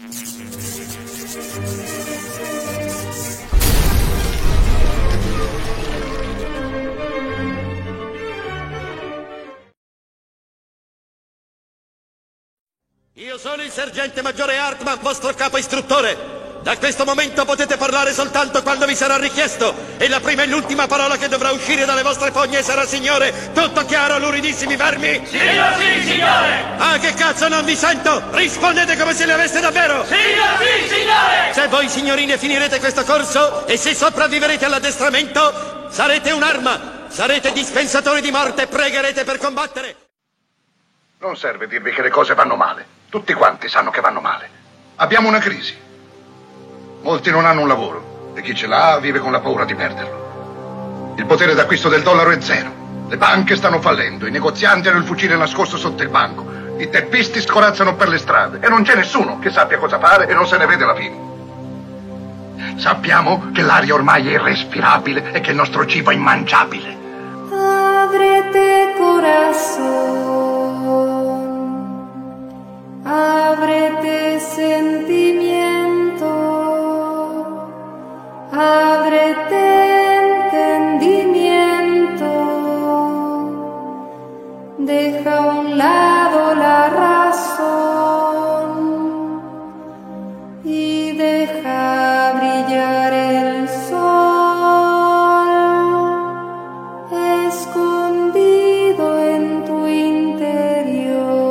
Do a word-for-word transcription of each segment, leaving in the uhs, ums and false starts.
Io sono il sergente maggiore Hartman, vostro capo istruttore. Da questo momento potete parlare soltanto quando vi sarà richiesto, e la prima e l'ultima parola che dovrà uscire dalle vostre fogne sarà signore. Tutto chiaro, luridissimi vermi? Signor sì, signore! Ah, che cazzo, non vi sento! Rispondete come se le aveste davvero! Signor sì, signore! Se voi signorine finirete questo corso e se sopravviverete all'addestramento, sarete un'arma, sarete dispensatori di morte, pregherete per combattere. Non serve dirvi che le cose vanno male. Tutti quanti sanno che vanno male. Abbiamo una crisi. Molti non hanno un lavoro e chi ce l'ha vive con la paura di perderlo. Il potere d'acquisto del dollaro è zero. Le banche stanno fallendo, i negozianti hanno il fucile nascosto sotto il banco, i teppisti scorazzano per le strade e non c'è nessuno che sappia cosa fare e non se ne vede la fine. Sappiamo che l'aria ormai è irrespirabile e che il nostro cibo è immangiabile. Avrete corazón. Avrete sentimiento, avrete entendimiento, deja a un lado la razón y deja brillar el sol escondido en tu interior.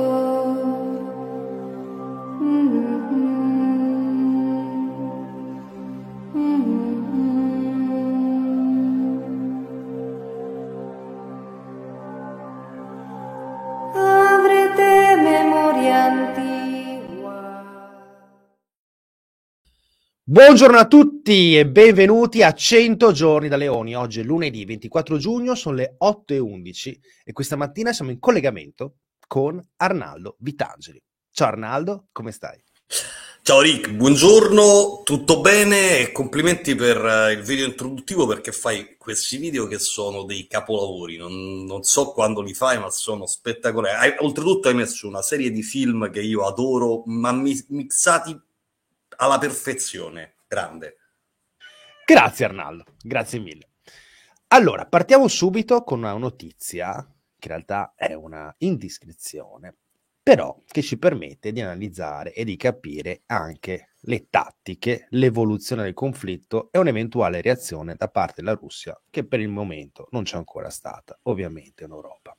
Buongiorno a tutti e benvenuti a cento giorni da Leoni. Oggi è lunedì ventiquattro giugno, sono le otto e undici e questa mattina siamo in collegamento con Arnaldo Vitangeli. Ciao Arnaldo, come stai? Ciao Rick, buongiorno, tutto bene e complimenti per il video introduttivo perché fai questi video che sono dei capolavori, non, non so quando li fai ma sono spettacolari. Hai, oltretutto hai messo una serie di film che io adoro, ma mi, mixati alla perfezione, grande. Grazie Arnaldo, grazie mille. Allora, partiamo subito con una notizia che in realtà è una indiscrezione, però che ci permette di analizzare e di capire anche le tattiche, l'evoluzione del conflitto e un'eventuale reazione da parte della Russia, che per il momento non c'è ancora stata, ovviamente in Europa.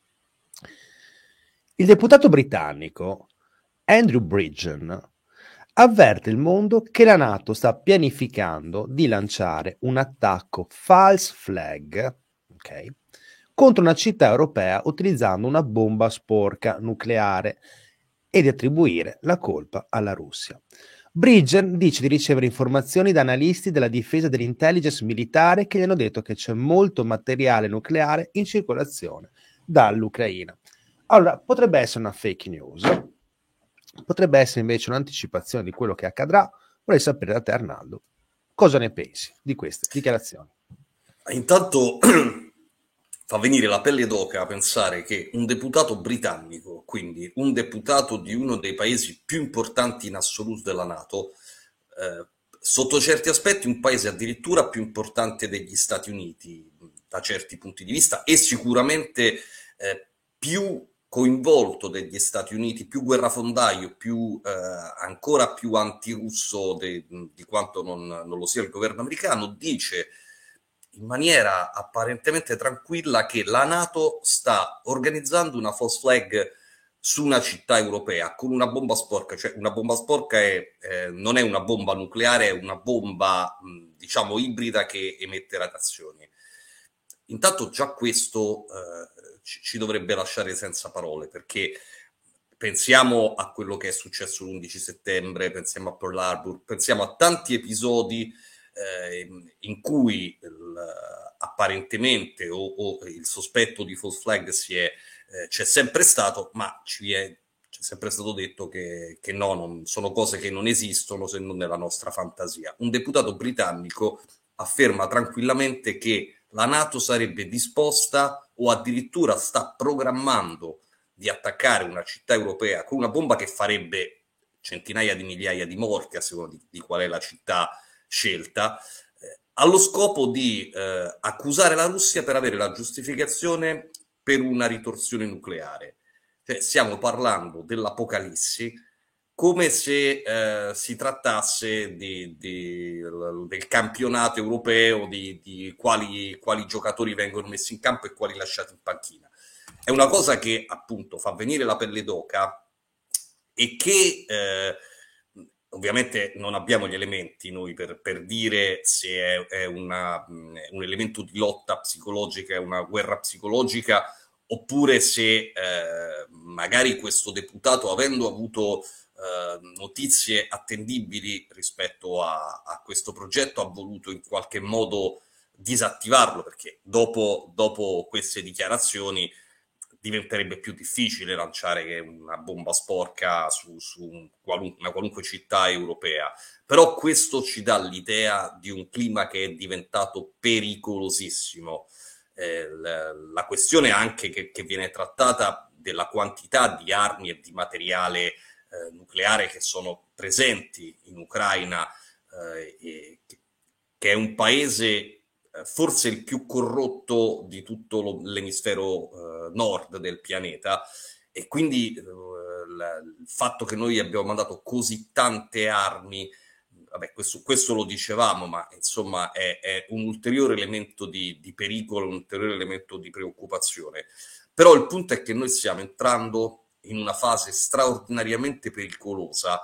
Il deputato britannico Andrew Bridgen avverte il mondo che la NATO sta pianificando di lanciare un attacco false flag, ok, contro una città europea utilizzando una bomba sporca nucleare e di attribuire la colpa alla Russia. Bridgen dice di ricevere informazioni da analisti della difesa e dell'intelligence militare che gli hanno detto che c'è molto materiale nucleare in circolazione dall'Ucraina. Allora, potrebbe essere una fake news, potrebbe essere invece un'anticipazione di quello che accadrà. Vorrei sapere da te, Arnaldo, cosa ne pensi di queste dichiarazioni? Intanto fa venire la pelle d'oca a pensare che un deputato britannico, quindi un deputato di uno dei paesi più importanti in assoluto della NATO, eh, sotto certi aspetti un paese addirittura più importante degli Stati Uniti da certi punti di vista e sicuramente eh, più coinvolto degli Stati Uniti, più guerrafondaio, più eh, ancora più antirusso de, di quanto non, non lo sia il governo americano, dice in maniera apparentemente tranquilla che la NATO sta organizzando una false flag su una città europea con una bomba sporca. Cioè una bomba sporca è, eh, non è una bomba nucleare, è una bomba mh, diciamo ibrida che emette radiazioni. Intanto già questo eh, ci, ci dovrebbe lasciare senza parole, perché pensiamo a quello che è successo l'undici settembre, pensiamo a Pearl Harbor, pensiamo a tanti episodi eh, in cui il, apparentemente o, o il sospetto di false flag si è, eh, c'è sempre stato, ma ci è, c'è sempre stato detto che, che no, non, sono cose che non esistono se non nella nostra fantasia. Un deputato britannico afferma tranquillamente che la NATO sarebbe disposta o addirittura sta programmando di attaccare una città europea con una bomba che farebbe centinaia di migliaia di morti, a seconda di, di qual è la città scelta, eh, allo scopo di eh, accusare la Russia per avere la giustificazione per una ritorsione nucleare. Cioè, stiamo parlando dell'apocalissi come se eh, si trattasse di, di, del campionato europeo, di, di quali, quali giocatori vengono messi in campo e quali lasciati in panchina. È una cosa che appunto fa venire la pelle d'oca e che eh, ovviamente non abbiamo gli elementi noi per, per dire se è, è una, un elemento di lotta psicologica, è una guerra psicologica, oppure se eh, magari questo deputato, avendo avuto eh, notizie attendibili rispetto a, a questo progetto, ha voluto in qualche modo disattivarlo, perché dopo, dopo queste dichiarazioni diventerebbe più difficile lanciare una bomba sporca su, su un qualun- una qualunque città europea. Però questo ci dà l'idea di un clima che è diventato pericolosissimo. Eh, la, la questione anche che, che viene trattata della quantità di armi e di materiale eh, nucleare che sono presenti in Ucraina, eh, e che, che è un paese forse il più corrotto di tutto lo, l'emisfero eh, nord del pianeta, e quindi eh, la, il fatto che noi abbiamo mandato così tante armi, vabbè, questo, questo lo dicevamo, ma insomma è, è un ulteriore elemento di, di pericolo, un ulteriore elemento di preoccupazione. Però il punto è che noi stiamo entrando in una fase straordinariamente pericolosa,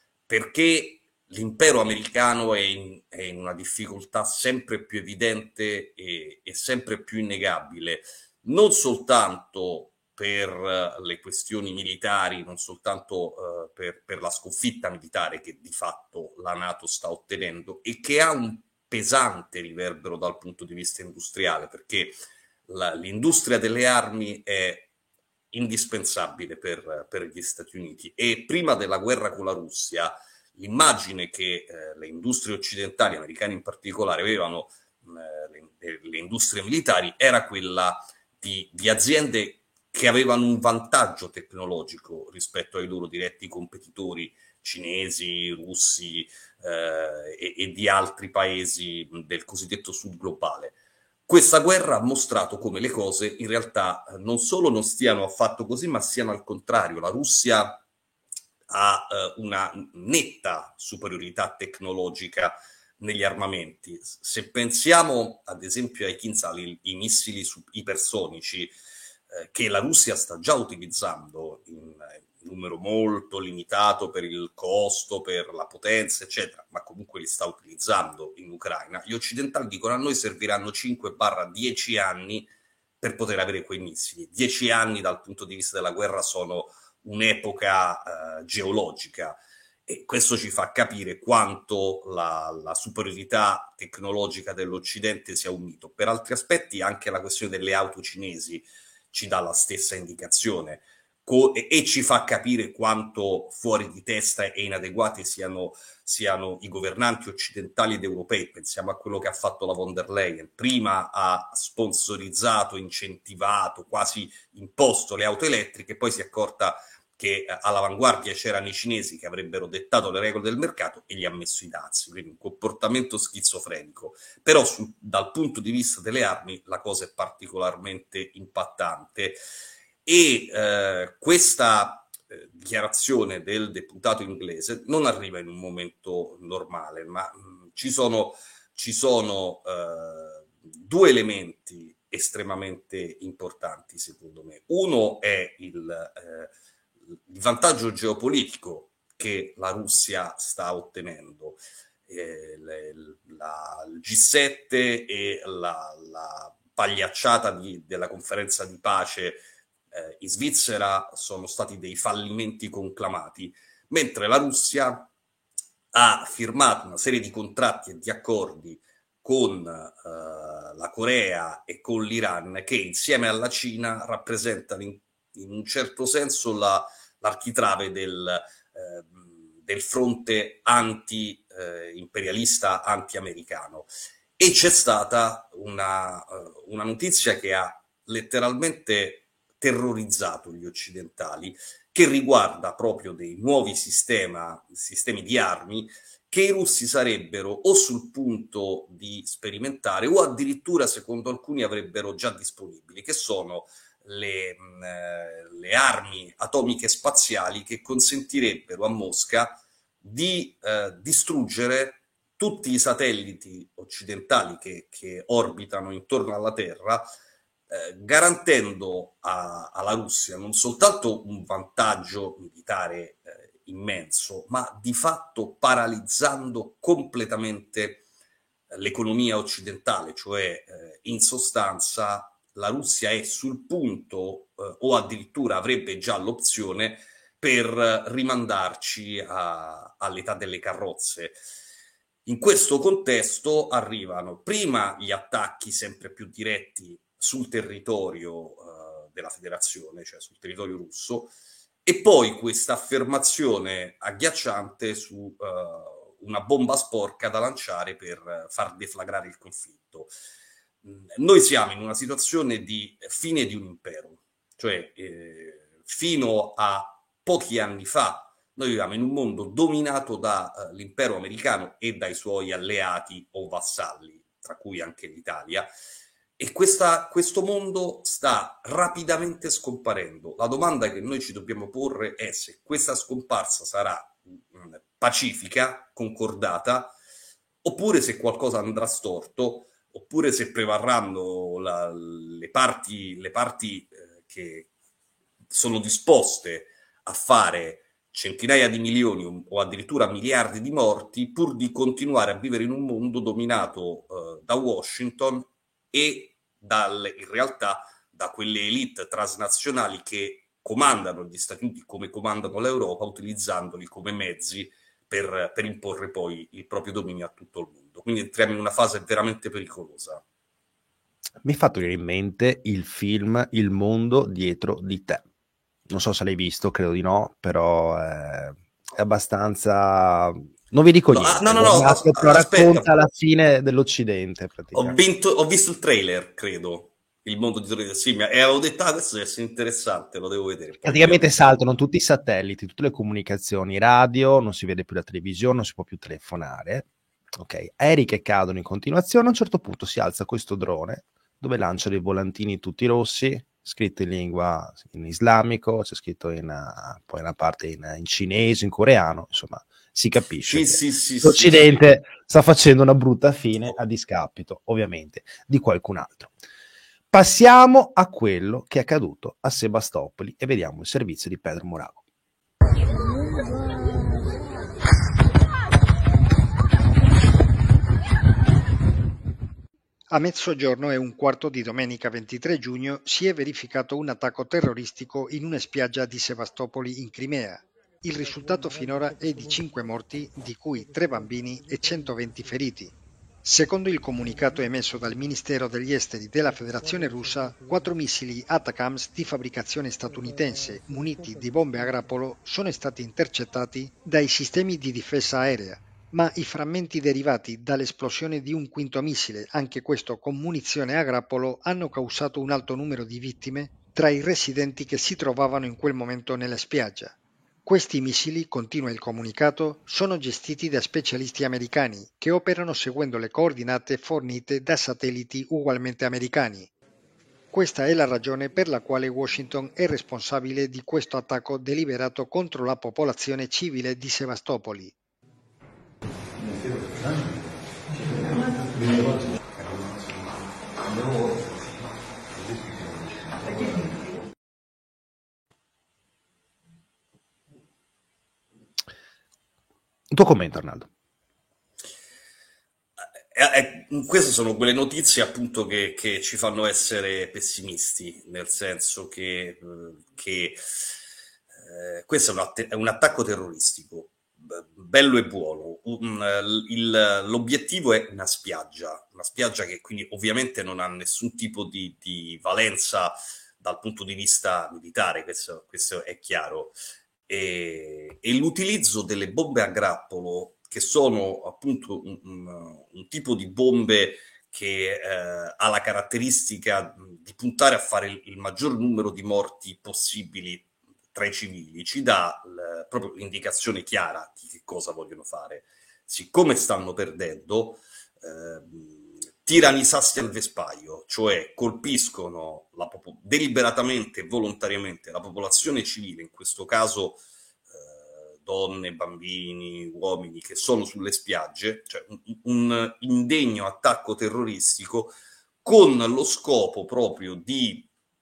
perché l'impero americano è in, è in una difficoltà sempre più evidente e, e sempre più innegabile, non soltanto per uh, le questioni militari, non soltanto uh, per, per la sconfitta militare che di fatto la NATO sta ottenendo e che ha un pesante riverbero dal punto di vista industriale, perché la, l'industria delle armi è indispensabile per, per gli Stati Uniti, e prima della guerra con la Russia l'immagine che eh, le industrie occidentali, americane in particolare, avevano eh, le, le industrie militari era quella di, di aziende che avevano un vantaggio tecnologico rispetto ai loro diretti competitori cinesi, russi eh, e, e di altri paesi del cosiddetto sud globale. Questa guerra ha mostrato come le cose in realtà non solo non stiano affatto così, ma siano al contrario. La Russia ha uh, una netta superiorità tecnologica negli armamenti. Se pensiamo ad esempio ai Kinzhal, i, i missili ipersonici eh, che la Russia sta già utilizzando in, in numero molto limitato per il costo, per la potenza, eccetera, ma comunque li sta utilizzando in Ucraina, gli occidentali dicono: a noi serviranno cinque dieci anni per poter avere quei missili. dieci anni dal punto di vista della guerra sono un'epoca uh, geologica, e questo ci fa capire quanto la, la superiorità tecnologica dell'Occidente sia un mito. Per altri aspetti anche la questione delle auto cinesi ci dà la stessa indicazione, co- e, e ci fa capire quanto fuori di testa e inadeguati siano, siano i governanti occidentali ed europei. Pensiamo a quello che ha fatto la von der Leyen: prima ha sponsorizzato, incentivato, quasi imposto le auto elettriche, poi si è accorta che all'avanguardia c'erano i cinesi che avrebbero dettato le regole del mercato e gli ha messo i dazi, quindi un comportamento schizofrenico. Però su, dal punto di vista delle armi la cosa è particolarmente impattante, e eh, questa eh, dichiarazione del deputato inglese non arriva in un momento normale, ma mh, ci sono, ci sono eh, due elementi estremamente importanti secondo me. Uno è il eh, il vantaggio geopolitico che la Russia sta ottenendo. Eh, le, la, il G sette e la, la pagliacciata di, della conferenza di pace eh, in Svizzera sono stati dei fallimenti conclamati, mentre la Russia ha firmato una serie di contratti e di accordi con eh, la Corea e con l'Iran, che insieme alla Cina rappresentano in, in un certo senso la l'architrave del, eh, del fronte anti-imperialista, eh, anti-americano. E c'è stata una, una notizia che ha letteralmente terrorizzato gli occidentali, che riguarda proprio dei nuovi sistema, sistemi di armi che i russi sarebbero o sul punto di sperimentare o addirittura, secondo alcuni, avrebbero già disponibili, che sono le, mh, le armi atomiche spaziali che consentirebbero a Mosca di eh, distruggere tutti i satelliti occidentali che, che orbitano intorno alla Terra, eh, garantendo a, alla Russia non soltanto un vantaggio militare eh, immenso, ma di fatto paralizzando completamente l'economia occidentale, cioè eh, in sostanza la Russia è sul punto eh, o addirittura avrebbe già l'opzione per rimandarci a, all'età delle carrozze. In questo contesto arrivano prima gli attacchi sempre più diretti sul territorio eh, della Federazione, cioè sul territorio russo, e poi questa affermazione agghiacciante su eh, una bomba sporca da lanciare per far deflagrare il conflitto. Noi siamo in una situazione di fine di un impero, cioè eh, fino a pochi anni fa noi viviamo in un mondo dominato dall'impero uh, americano e dai suoi alleati o vassalli, tra cui anche l'Italia, e questa, questo mondo sta rapidamente scomparendo. La domanda che noi ci dobbiamo porre è se questa scomparsa sarà mh, pacifica, concordata, oppure se qualcosa andrà storto, oppure se prevarranno la, le parti, le parti eh, che sono disposte a fare centinaia di milioni o addirittura miliardi di morti pur di continuare a vivere in un mondo dominato eh, da Washington e dalle, in realtà da quelle elite transnazionali che comandano gli Stati Uniti come comandano l'Europa, utilizzandoli come mezzi per, per imporre poi il proprio dominio a tutto il mondo. Quindi entriamo in una fase veramente pericolosa. Mi ha fatto venire in mente il film Il mondo dietro di te. Non so se l'hai visto, credo di no, però è, è abbastanza... Non vi dico no, niente, no, no, no, as- però aspetta. racconta la fine dell'Occidente. Ho, vinto, ho visto il trailer, credo, Il mondo dietro di te. Sì, e avevo detto, ah, questo deve essere interessante, lo devo vedere. Poi praticamente saltano tutti i satelliti, tutte le comunicazioni, radio, non si vede più la televisione, non si può più telefonare. Ok, aerei che cadono in continuazione, a un certo punto si alza questo drone dove lancia dei volantini tutti rossi, scritto in lingua in islamico, c'è scritto in, uh, poi una parte in, in cinese, in coreano, insomma, si capisce. Sì, sì, sì, L'Occidente sì. sta facendo una brutta fine a discapito, ovviamente, di qualcun altro. Passiamo a quello che è accaduto a Sebastopoli e vediamo il servizio di Pedro Morago. A mezzogiorno e un quarto di domenica ventitré giugno si è verificato un attacco terroristico in una spiaggia di Sebastopoli in Crimea. Il risultato finora è di cinque morti, di cui tre bambini e centoventi feriti. Secondo il comunicato emesso dal Ministero degli Esteri della Federazione Russa, quattro missili ATACMS di fabbricazione statunitense muniti di bombe a grappolo sono stati intercettati dai sistemi di difesa aerea, ma i frammenti derivati dall'esplosione di un quinto missile, anche questo con munizione a grappolo, hanno causato un alto numero di vittime tra i residenti che si trovavano in quel momento nella spiaggia. Questi missili, continua il comunicato, sono gestiti da specialisti americani che operano seguendo le coordinate fornite da satelliti ugualmente americani. Questa è la ragione per la quale Washington è responsabile di questo attacco deliberato contro la popolazione civile di Sebastopoli. Il tuo commento, Arnaldo. Eh, eh, queste sono quelle notizie appunto che, che ci fanno essere pessimisti, nel senso che, che eh, questo è un, att- è un attacco terroristico, bello e buono. Un, il, l'obiettivo è una spiaggia, una spiaggia che quindi ovviamente non ha nessun tipo di, di valenza dal punto di vista militare, questo, questo è chiaro. E, e l'utilizzo delle bombe a grappolo, che sono appunto un, un, un tipo di bombe che eh, ha la caratteristica di puntare a fare il, il maggior numero di morti possibili tra i civili ci dà l- proprio l'indicazione chiara di che cosa vogliono fare. Siccome stanno perdendo, ehm, tirano i sassi al vespaio, cioè colpiscono la popo- deliberatamente e volontariamente la popolazione civile, in questo caso eh, donne, bambini, uomini che sono sulle spiagge, cioè un, un indegno attacco terroristico con lo scopo proprio di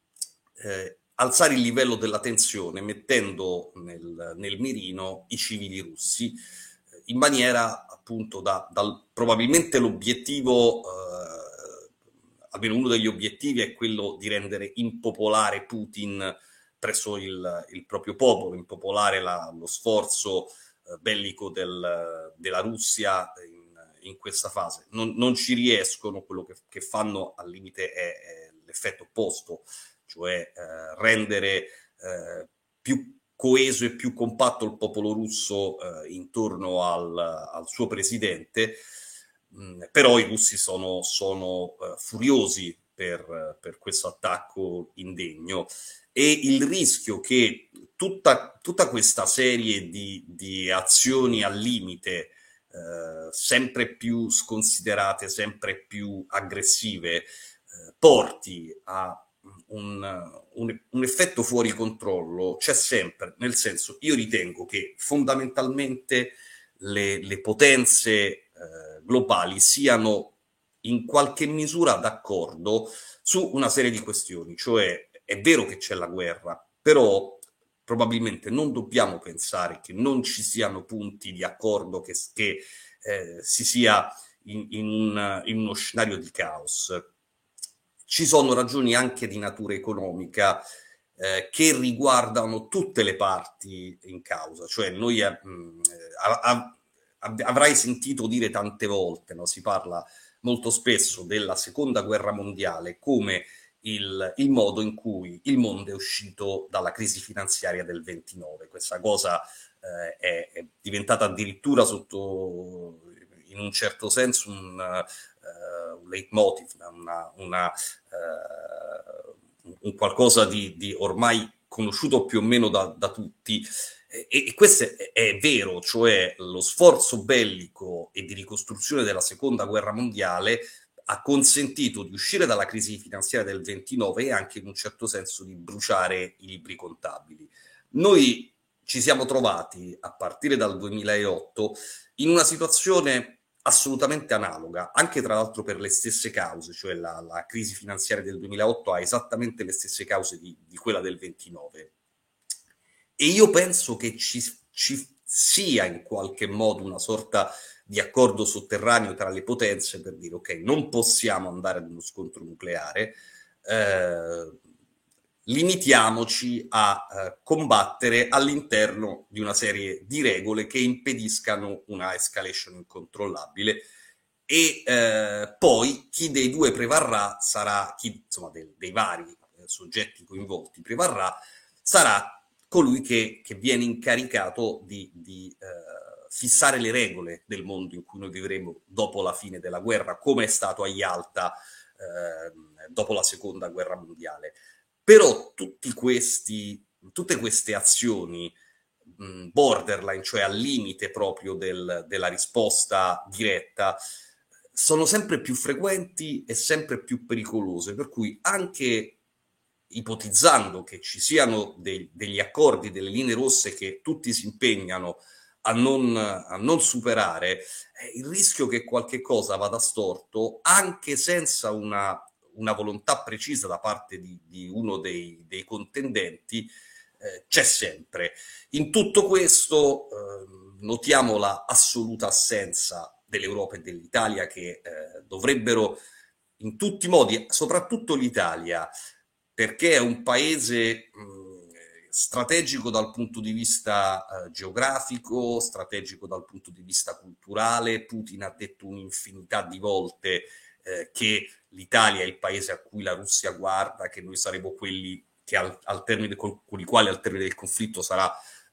eh, alzare il livello della tensione, mettendo nel, nel mirino i civili russi, eh, in maniera appunto da, dal, probabilmente l'obiettivo, eh, almeno uno degli obiettivi è quello di rendere impopolare Putin presso il, il proprio popolo, impopolare la, lo sforzo eh, bellico del, della Russia in, in questa fase. Non, non ci riescono, quello che, che fanno al limite è, è l'effetto opposto, cioè eh, rendere eh, più coeso e più compatto il popolo russo eh, intorno al, al suo presidente, mh, però i russi sono, sono eh, furiosi per, per questo attacco indegno, e il rischio che tutta, tutta questa serie di, di azioni al limite, eh, sempre più sconsiderate, sempre più aggressive, eh, porti a Un, un, un effetto fuori controllo c'è sempre, nel senso, io ritengo che fondamentalmente le, le potenze eh, globali siano in qualche misura d'accordo su una serie di questioni, cioè è vero che c'è la guerra, però probabilmente non dobbiamo pensare che non ci siano punti di accordo, che, che eh, si sia in, in, un, in uno scenario di caos. Ci sono ragioni anche di natura economica eh, che riguardano tutte le parti in causa, cioè noi eh, a, a, avrai sentito dire tante volte, no? Si parla molto spesso della seconda guerra mondiale come il, il modo in cui il mondo è uscito dalla crisi finanziaria del ventinove. Questa cosa eh, è, è diventata addirittura sotto, in un certo senso, un Uh, un leitmotiv, una, una, uh, un qualcosa di, di ormai conosciuto più o meno da, da tutti, e, e questo è, è vero, cioè lo sforzo bellico e di ricostruzione della seconda guerra mondiale ha consentito di uscire dalla crisi finanziaria del ventinove e anche in un certo senso di bruciare i libri contabili. Noi ci siamo trovati a partire dal duemilaotto in una situazione assolutamente analoga, anche tra l'altro per le stesse cause, cioè la, la crisi finanziaria del duemilaotto ha esattamente le stesse cause di, di quella del ventinove. E io penso che ci, ci sia in qualche modo una sorta di accordo sotterraneo tra le potenze per dire ok, non possiamo andare ad uno scontro nucleare, eh, limitiamoci a eh, combattere all'interno di una serie di regole che impediscano una escalation incontrollabile, e eh, poi chi dei due prevarrà sarà, chi insomma dei, dei vari eh, soggetti coinvolti prevarrà, sarà colui che, che viene incaricato di, di eh, fissare le regole del mondo in cui noi vivremo dopo la fine della guerra, come è stato a Yalta eh, dopo la seconda guerra mondiale. Però tutti questi, tutte queste azioni mh, borderline, cioè al limite proprio del, della risposta diretta, sono sempre più frequenti e sempre più pericolose, per cui anche ipotizzando che ci siano dei, degli accordi, delle linee rosse che tutti si impegnano a non, a non superare, eh, il rischio che qualche cosa vada storto, anche senza una una volontà precisa da parte di, di uno dei, dei contendenti, eh, c'è sempre. In tutto questo eh, notiamo la assoluta assenza dell'Europa e dell'Italia, che eh, dovrebbero in tutti i modi, soprattutto l'Italia, perché è un paese mh, strategico dal punto di vista eh, geografico, strategico dal punto di vista culturale. Putin ha detto un'infinità di volte eh, che l'Italia è il paese a cui la Russia guarda, che noi saremo quelli che al, al termine, con, con i quali al termine del conflitto sarà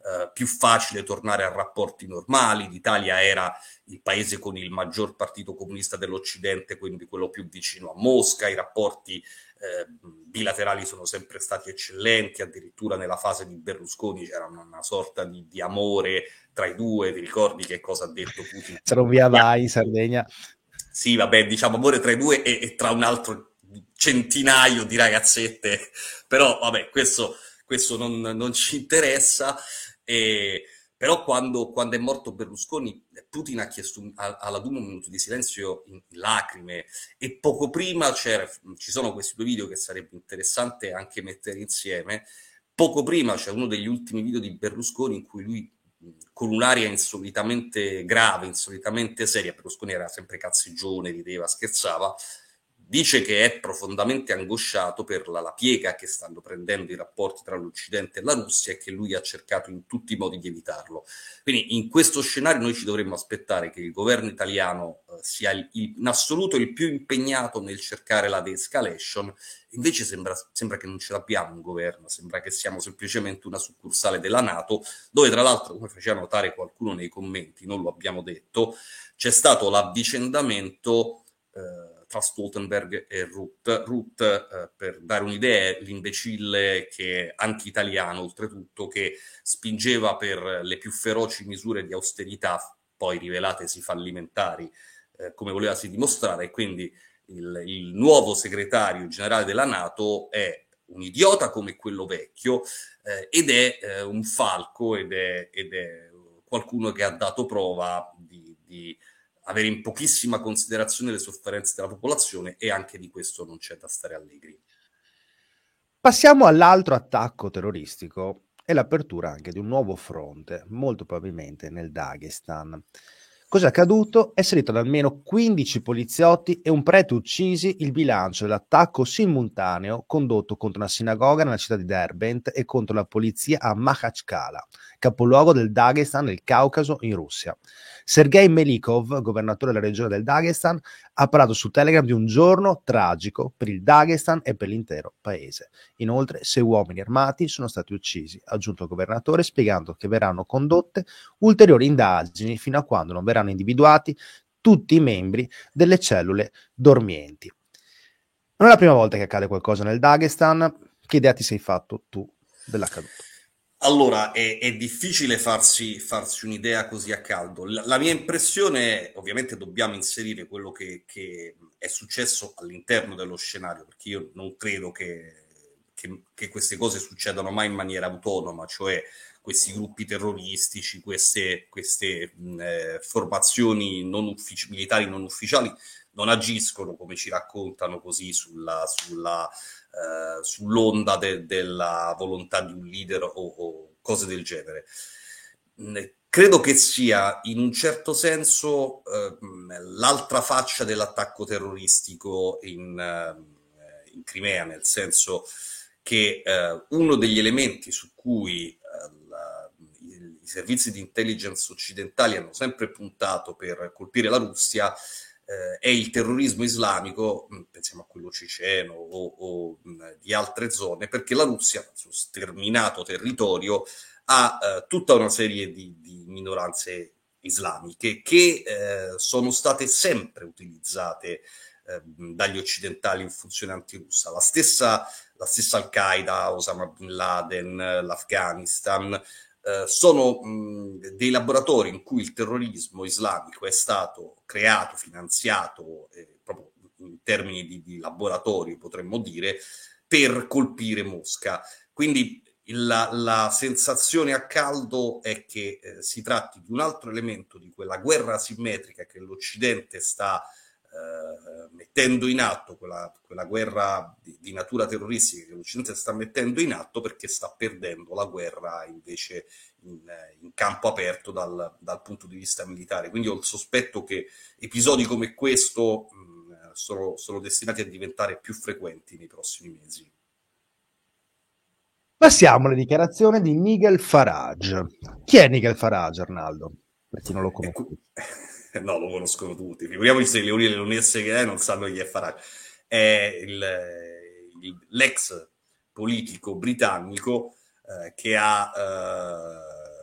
eh, più facile tornare a rapporti normali. L'Italia era il paese con il maggior partito comunista dell'Occidente, quindi quello più vicino a Mosca, i rapporti eh, bilaterali sono sempre stati eccellenti, addirittura nella fase di Berlusconi c'era una, una sorta di, di amore tra i due. Ti ricordi che cosa ha detto Putin? C'era un via vai in Sardegna. Sì, vabbè, diciamo amore tra i due e, e tra un altro centinaio di ragazzette, però vabbè, questo, questo non, non ci interessa. E, però quando, quando è morto Berlusconi, Putin ha chiesto un, alla Duma un minuto di silenzio in, in lacrime, e poco prima c'era, ci sono questi due video che sarebbe interessante anche mettere insieme. Poco prima c'è uno degli ultimi video di Berlusconi in cui lui, con un'aria insolitamente grave, insolitamente seria, Berlusconi era sempre cazzeggione, rideva, scherzava, dice che è profondamente angosciato per la, la piega che stanno prendendo i rapporti tra l'Occidente e la Russia, e che lui ha cercato in tutti i modi di evitarlo. Quindi in questo scenario noi ci dovremmo aspettare che il governo italiano eh, sia il, il, in assoluto il più impegnato nel cercare la de-escalation. Invece sembra, sembra che non ce l'abbiamo un governo, sembra che siamo semplicemente una succursale della NATO, dove tra l'altro, come faceva notare qualcuno nei commenti, non lo abbiamo detto, c'è stato l'avvicendamento eh, tra Stoltenberg e Rutte. Rutte, eh, per dare un'idea, è l'imbecille che anti-italiano, oltretutto, che spingeva per le più feroci misure di austerità, poi rivelatesi fallimentari, eh, come volevasi dimostrare, e quindi il, il nuovo segretario generale della NATO è un idiota come quello vecchio, eh, ed è eh, un falco, ed è, ed è qualcuno che ha dato prova di, di avere in pochissima considerazione le sofferenze della popolazione, e anche di questo non c'è da stare allegri. Passiamo all'altro attacco terroristico e l'apertura anche di un nuovo fronte, molto probabilmente nel Dagestan. Cosa è accaduto? È salito ad almeno quindici poliziotti e un prete uccisi il bilancio dell'attacco simultaneo condotto contro una sinagoga nella città di Derbent e contro la polizia a Makhachkala, capoluogo del Dagestan nel Caucaso in Russia. Sergei Melikov, governatore della regione del Dagestan, ha parlato su Telegram di un giorno tragico per il Dagestan e per l'intero paese. Inoltre, sei uomini armati sono stati uccisi, ha aggiunto il governatore, spiegando che verranno condotte ulteriori indagini fino a quando non verranno individuati tutti i membri delle cellule dormienti. Non è la prima volta che accade qualcosa nel Dagestan. Che idea ti sei fatto tu dell'accaduto? Allora, è, è difficile farsi, farsi un'idea così a caldo. La, la mia impressione è, ovviamente dobbiamo inserire quello che, che è successo all'interno dello scenario, perché io non credo che, che, che queste cose succedano mai in maniera autonoma, cioè questi gruppi terroristici, queste, queste eh, formazioni non uffici- militari non ufficiali non agiscono, come ci raccontano, così sulla, sulla, eh, sull'onda de- della volontà di un leader o, o cose del genere. Credo che sia in un certo senso eh, l'altra faccia dell'attacco terroristico in, eh, in Crimea, nel senso che eh, uno degli elementi su cui eh, la, i, i servizi di intelligence occidentali hanno sempre puntato per colpire la Russia eh, è il terrorismo islamico, pensiamo a quello ceceno o, o mh, di altre zone, perché la Russia, sul sterminato territorio, ha eh, tutta una serie di, di minoranze islamiche che eh, sono state sempre utilizzate eh, dagli occidentali in funzione antirussa. La stessa, la stessa Al-Qaeda, Osama Bin Laden, l'Afghanistan, eh, sono mh, dei laboratori in cui il terrorismo islamico è stato creato, finanziato, eh, proprio in termini di, di laboratorio, potremmo dire, per colpire Mosca. Quindi La, la sensazione a caldo è che eh, si tratti di un altro elemento di quella guerra asimmetrica che l'Occidente sta eh, mettendo in atto, quella, quella guerra di, di natura terroristica che l'Occidente sta mettendo in atto, perché sta perdendo la guerra invece in, in campo aperto dal, dal punto di vista militare. Quindi ho il sospetto che episodi come questo mh, sono, sono destinati a diventare più frequenti nei prossimi mesi. Passiamo alla dichiarazione di Nigel Farage. Chi è Nigel Farage, Arnaldo? Per chi non lo conosce. No, lo conoscono tutti. Figuriamoci se Leoni e Leonesse che è non sanno chi è Farage. È il, il, l'ex politico britannico eh, che ha eh,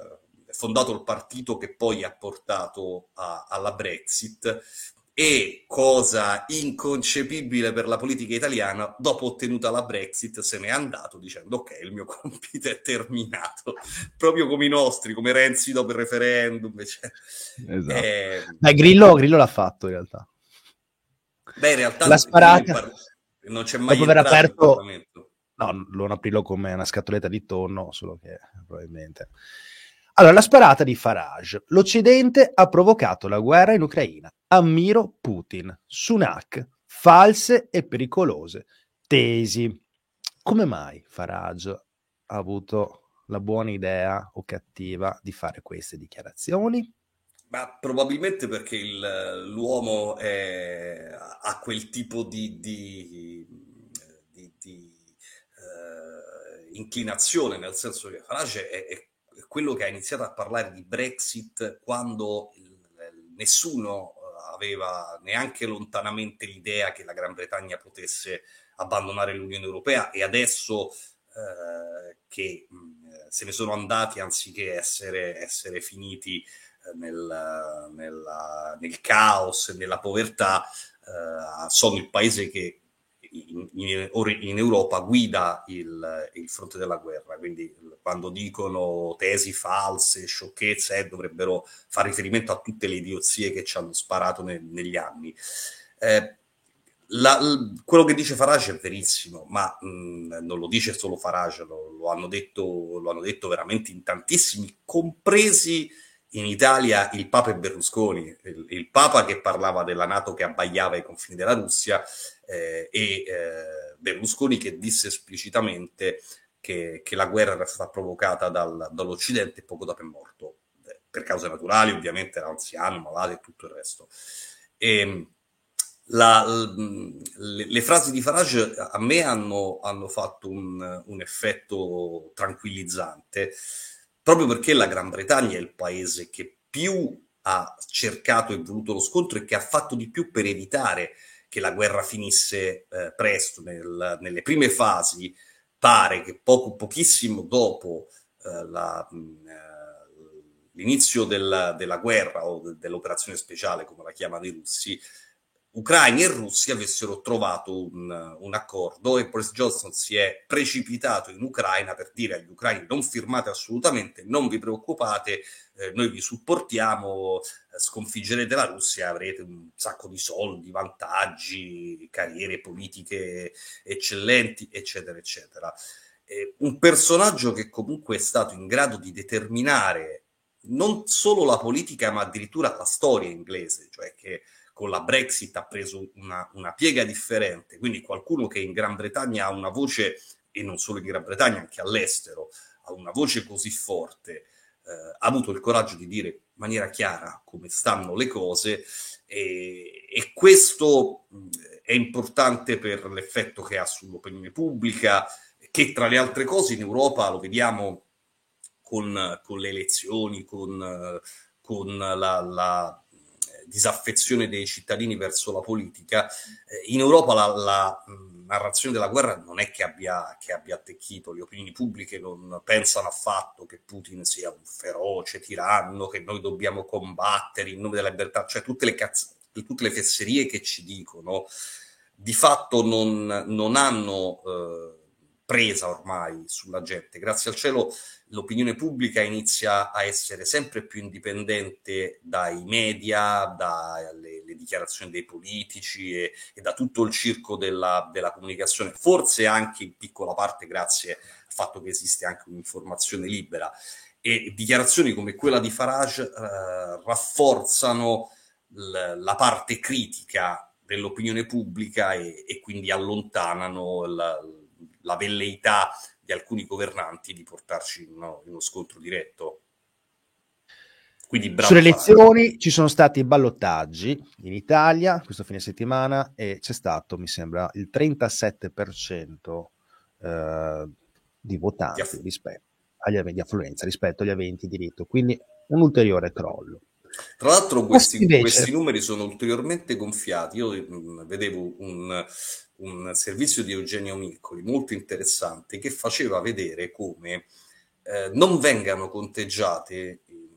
fondato il partito che poi ha portato a, alla Brexit e, cosa inconcepibile per la politica italiana, dopo ottenuta la Brexit se n'è andato dicendo ok, il mio compito è terminato, proprio come i nostri, come Renzi dopo il referendum. Cioè, esatto. eh, Beh, Grillo, Grillo l'ha fatto in realtà. Beh, in realtà la sparata par- non c'è mai dopo aver entrato aperto in Parlamento. No, lo aprirlo come una scatoletta di tonno, solo che probabilmente... Allora, la sparata di Farage. L'Occidente ha provocato la guerra in Ucraina. Ammiro Putin. Sunak. False e pericolose tesi. Come mai Farage ha avuto la buona idea o cattiva di fare queste dichiarazioni? Ma probabilmente perché il, l'uomo è, ha quel tipo di... di, di, di inclinazione, nel senso che Farage è, è quello che ha iniziato a parlare di Brexit quando il, nessuno aveva neanche lontanamente l'idea che la Gran Bretagna potesse abbandonare l'Unione Europea, e adesso eh, che mh, se ne sono andati anziché essere, essere finiti eh, nel, nella, nel caos e nella povertà, eh, sono il paese che In, in, in Europa guida il, il fronte della guerra. Quindi quando dicono tesi false, sciocchezze, eh, dovrebbero fare riferimento a tutte le idiozie che ci hanno sparato ne, negli anni. Eh, la, l, quello che dice Farage è verissimo, ma mh, non lo dice solo Farage, lo, lo, hanno detto, lo hanno detto veramente in tantissimi, compresi in Italia il Papa e Berlusconi, il, il Papa che parlava della NATO che abbaiava ai confini della Russia, eh, e eh, Berlusconi che disse esplicitamente che, che la guerra era stata provocata dal, dall'Occidente e poco dopo è morto, eh, per cause naturali, ovviamente era anziano, malato e tutto il resto. E, la, le, le frasi di Farage a me hanno, hanno fatto un, un effetto tranquillizzante, proprio perché la Gran Bretagna è il paese che più ha cercato e voluto lo scontro e che ha fatto di più per evitare che la guerra finisse eh, presto. Nel, nelle prime fasi pare che poco, pochissimo dopo eh, la, mh, l'inizio della, della guerra o de, dell'operazione speciale, come la chiamano i russi, ucraini e russi avessero trovato un, un accordo, e Boris Johnson si è precipitato in Ucraina per dire agli ucraini: non firmate assolutamente, non vi preoccupate, eh, noi vi supportiamo, eh, sconfiggerete la Russia, avrete un sacco di soldi, vantaggi, carriere politiche eccellenti, eccetera, eccetera. Eh, un personaggio che comunque è stato in grado di determinare non solo la politica, ma addirittura la storia inglese, cioè che con la Brexit ha preso una, una piega differente, quindi qualcuno che in Gran Bretagna ha una voce, e non solo in Gran Bretagna, anche all'estero, ha una voce così forte, eh, ha avuto il coraggio di dire in maniera chiara come stanno le cose, e, e questo è importante per l'effetto che ha sull'opinione pubblica, che tra le altre cose in Europa lo vediamo con, con le elezioni, con, con la... la disaffezione dei cittadini verso la politica. In Europa la, la narrazione della guerra non è che abbia, che abbia attecchito, le opinioni pubbliche non pensano affatto che Putin sia un feroce tiranno, che noi dobbiamo combattere in nome della libertà, cioè tutte le, cazz- tutte le fesserie che ci dicono di fatto non, non hanno eh, presa ormai sulla gente. Grazie al cielo l'opinione pubblica inizia a essere sempre più indipendente dai media, dalle le dichiarazioni dei politici e, e da tutto il circo della, della comunicazione, forse anche in piccola parte grazie al fatto che esiste anche un'informazione libera. E dichiarazioni come quella di Farage eh, rafforzano l- la parte critica dell'opinione pubblica e, e quindi allontanano la, la velleità di alcuni governanti di portarci in uno, in uno scontro diretto. Quindi bravo. Sulle elezioni ci sono stati ballottaggi in Italia questo fine settimana e c'è stato, mi sembra, il trentasette per cento eh, di votanti Di aff- rispetto agli eventi di affluenza rispetto agli aventi diritto, quindi un ulteriore crollo. Tra l'altro questi, Invece... questi numeri sono ulteriormente gonfiati. Io mh, vedevo un, un servizio di Eugenio Miccoli molto interessante che faceva vedere come eh, non vengano conteggiate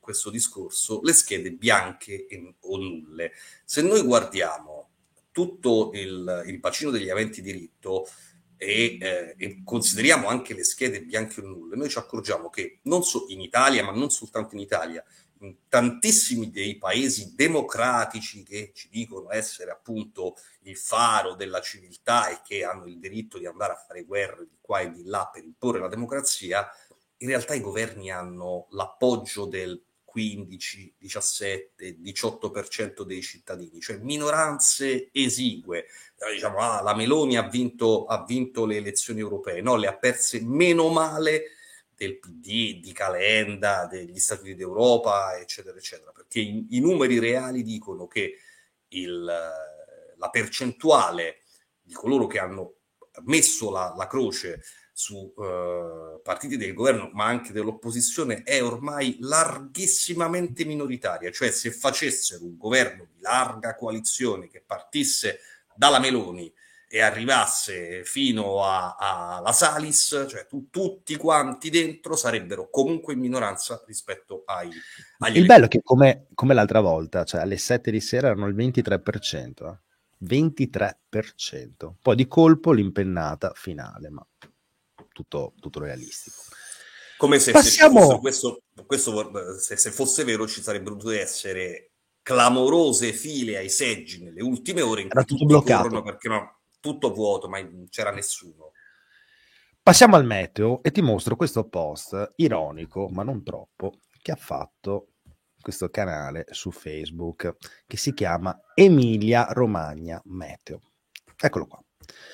questo discorso le schede bianche e, o nulle. Se noi guardiamo tutto il, il bacino degli aventi diritto e, eh, e consideriamo anche le schede bianche o nulle, noi ci accorgiamo che non so, in Italia, ma non soltanto in Italia, in tantissimi dei paesi democratici che ci dicono essere appunto il faro della civiltà e che hanno il diritto di andare a fare guerre di qua e di là per imporre la democrazia, in realtà i governi hanno l'appoggio del quindici, diciassette, diciotto per cento dei cittadini, cioè minoranze esigue. Eh, diciamo, ah, la Meloni ha vinto, ha vinto le elezioni europee, no, le ha perse meno male del P D, di Calenda, degli Stati Uniti d'Europa, eccetera, eccetera, perché i, i numeri reali dicono che il, la percentuale di coloro che hanno messo la, la croce su uh, partiti del governo, ma anche dell'opposizione, è ormai larghissimamente minoritaria. Cioè, se facessero un governo di larga coalizione che partisse dalla Meloni e arrivasse fino alla Salis, cioè tu, tutti quanti dentro sarebbero comunque in minoranza rispetto ai agli il bello è che come, come l'altra volta, cioè alle sette di sera erano il ventitré per cento, eh? ventitré per cento, poi di colpo l'impennata finale, ma tutto, tutto realistico. Come se, Passiamo... se fosse questo, questo se, se fosse vero, ci sarebbero dovute essere clamorose file ai seggi nelle ultime ore in Era cui tutto tutti bloccato, corrono perché no, tutto vuoto, ma non c'era nessuno. Passiamo al meteo e ti mostro questo post ironico, ma non troppo, che ha fatto questo canale su Facebook che si chiama Emilia Romagna Meteo. Eccolo qua.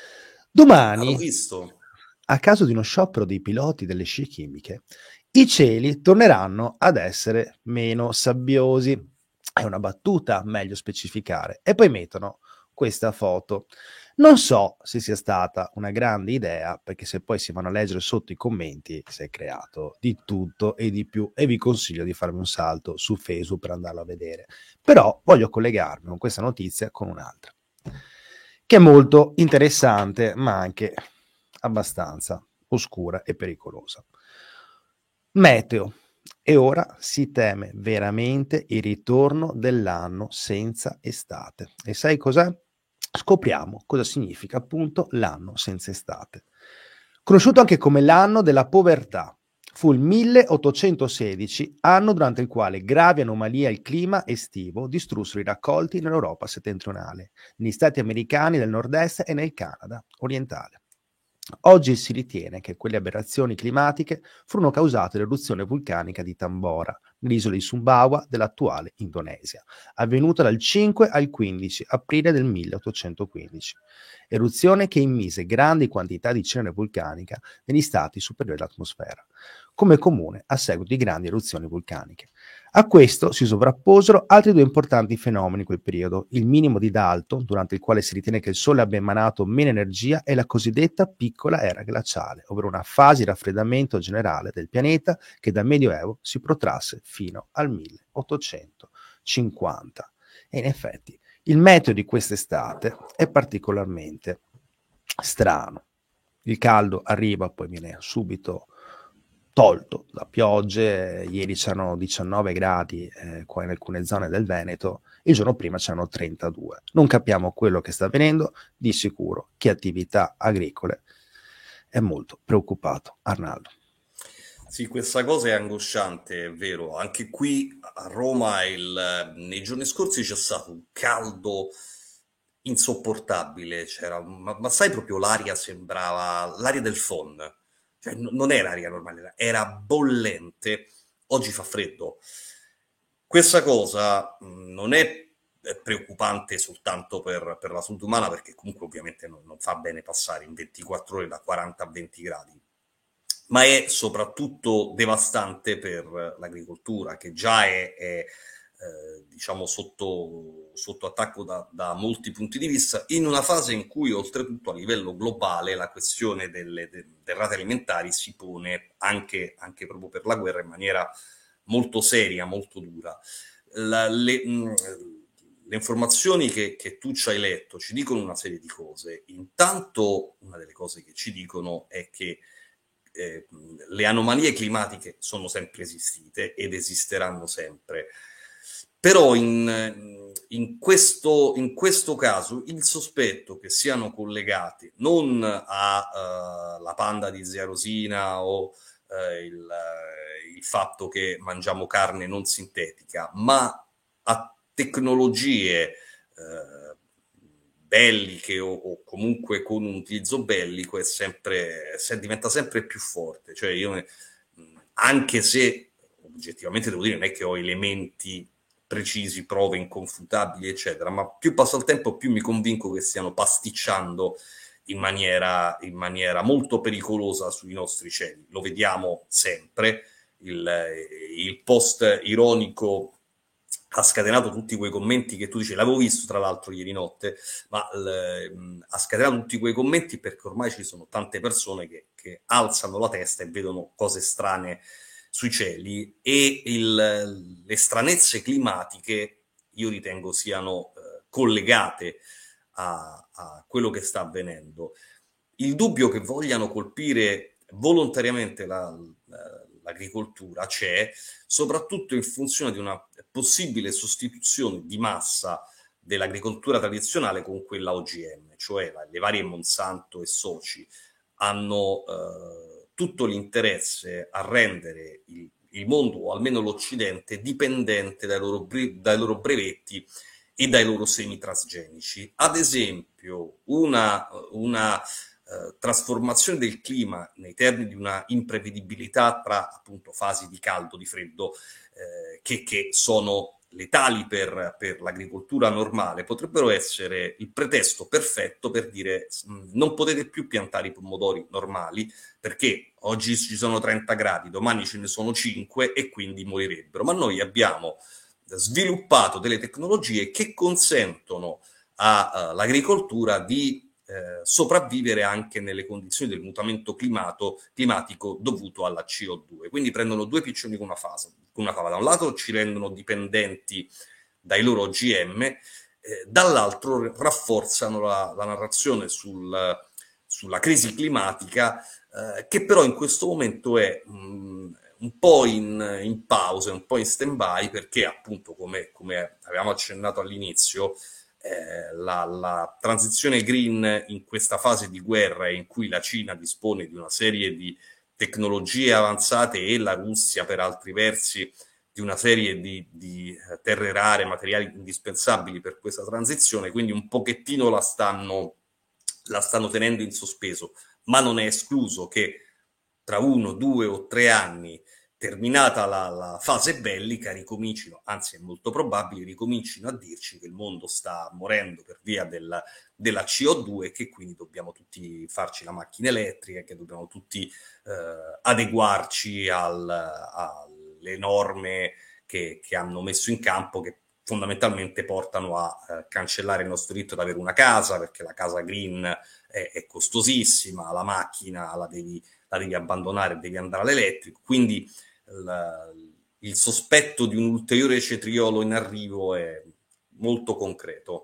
Domani, l'ho visto. a causa di uno sciopero dei piloti delle scie chimiche, i cieli torneranno ad essere meno sabbiosi. È una battuta, meglio specificare. E poi mettono questa foto. Non so se sia stata una grande idea, perché se poi si vanno a leggere sotto i commenti si è creato di tutto e di più, e vi consiglio di farmi un salto su Facebook per andarlo a vedere. Però voglio collegarmi con questa notizia con un'altra, che è molto interessante, ma anche abbastanza oscura e pericolosa. Meteo. E ora si teme veramente il ritorno dell'anno senza estate. E sai cos'è? Scopriamo cosa significa appunto l'anno senza estate. Conosciuto anche come l'anno della povertà, fu il milleottocentosedici, anno durante il quale gravi anomalie al clima estivo distrussero i raccolti nell'Europa settentrionale, negli Stati americani del nord-est e nel Canada orientale. Oggi si ritiene che quelle aberrazioni climatiche furono causate dall'eruzione vulcanica di Tambora, nell'isola di Sumbawa dell'attuale Indonesia, avvenuta dal cinque al quindici aprile del milleottocentoquindici. Eruzione che immise grandi quantità di cenere vulcanica negli stati superiori dell'atmosfera, come comune a seguito di grandi eruzioni vulcaniche. A questo si sovrapposero altri due importanti fenomeni in quel periodo: il minimo di Dalton, durante il quale si ritiene che il Sole abbia emanato meno energia, e la cosiddetta piccola era glaciale, ovvero una fase di raffreddamento generale del pianeta che dal Medioevo si protrasse fino al milleottocentocinquanta. E in effetti il meteo di quest'estate è particolarmente strano. Il caldo arriva, poi viene subito tolto da piogge. Ieri c'erano diciannove gradi eh, qua in alcune zone del Veneto, il giorno prima c'erano trentadue. Non capiamo quello che sta avvenendo. Di sicuro chi ha attività agricole è molto preoccupato. Arnaldo. Sì, questa cosa è angosciante, è vero. Anche qui a Roma il, nei giorni scorsi c'è stato un caldo insopportabile. C'era, ma, ma sai, proprio l'aria sembrava l'aria del phon. Cioè, n- non era aria normale, era bollente. Oggi fa freddo. Questa cosa mh, non è preoccupante soltanto per, per la salute umana, perché comunque ovviamente non, non fa bene passare in ventiquattro ore da quaranta a venti gradi, ma è soprattutto devastante per l'agricoltura, che già è, è eh, diciamo sotto, sotto attacco da, da molti punti di vista, in una fase in cui oltretutto a livello globale la questione delle de, derrate alimentari si pone anche, anche proprio per la guerra in maniera molto seria, molto dura. La, le, mh, le informazioni che, che tu ci hai letto ci dicono una serie di cose. Intanto una delle cose che ci dicono è che eh, le anomalie climatiche sono sempre esistite ed esisteranno sempre. Però in, in, questo, in questo caso il sospetto che siano collegati non alla uh, panda di zia Rosina o uh, il, uh, il fatto che mangiamo carne non sintetica, ma a tecnologie uh, belliche o, o comunque con un utilizzo bellico è sempre, se diventa sempre più forte. Cioè io, anche se oggettivamente devo dire non è che ho elementi precisi, prove inconfutabili, eccetera, ma più passa il tempo più mi convinco che stiano pasticciando in maniera, in maniera molto pericolosa sui nostri cieli. Lo vediamo sempre, il, il post ironico ha scatenato tutti quei commenti che tu dici, l'avevo visto tra l'altro ieri notte, ma l, ha scatenato tutti quei commenti perché ormai ci sono tante persone che, che alzano la testa e vedono cose strane sui cieli, e il, le stranezze climatiche io ritengo siano eh, collegate a, a quello che sta avvenendo. Il dubbio che vogliano colpire volontariamente la, la, l'agricoltura c'è, soprattutto in funzione di una possibile sostituzione di massa dell'agricoltura tradizionale con quella O G M, cioè le varie Monsanto e soci hanno eh, tutto l'interesse a rendere il, il mondo, o almeno l'Occidente, dipendente dai loro, dai loro brevetti e dai loro semi transgenici. Ad esempio, una, una eh, trasformazione del clima nei termini di una imprevedibilità tra appunto fasi di caldo, di freddo, eh, che, che sono letali per, per l'agricoltura normale, potrebbero essere il pretesto perfetto per dire mh, non potete più piantare i pomodori normali perché oggi ci sono trenta gradi, domani ce ne sono cinque e quindi morirebbero. Ma noi abbiamo sviluppato delle tecnologie che consentono all'agricoltura di eh, sopravvivere anche nelle condizioni del mutamento climato, climatico dovuto alla C O due. Quindi prendono due piccioni con una, fase, con una fava. Da un lato ci rendono dipendenti dai loro O G M, eh, dall'altro rafforzano la, la narrazione sul, sulla crisi climatica, eh, che però in questo momento è mh, un po' in, in pausa, un po' in stand-by, perché appunto, come, come avevamo accennato all'inizio, Eh, la, la transizione green in questa fase di guerra in cui la Cina dispone di una serie di tecnologie avanzate e la Russia per altri versi di una serie di, di terre rare, materiali indispensabili per questa transizione, quindi un pochettino la stanno, la stanno tenendo in sospeso, ma non è escluso che tra uno, due o tre anni, terminata la, la fase bellica, ricomincino, anzi è molto probabile, ricomincino a dirci che il mondo sta morendo per via della, della C O due e che quindi dobbiamo tutti farci la macchina elettrica, che dobbiamo tutti eh, adeguarci al, alle norme che, che hanno messo in campo, che fondamentalmente portano a eh, cancellare il nostro diritto ad avere una casa, perché la casa green è, è costosissima, la macchina la devi, la devi abbandonare, devi andare all'elettrico, quindi La, il sospetto di un ulteriore cetriolo in arrivo è molto concreto.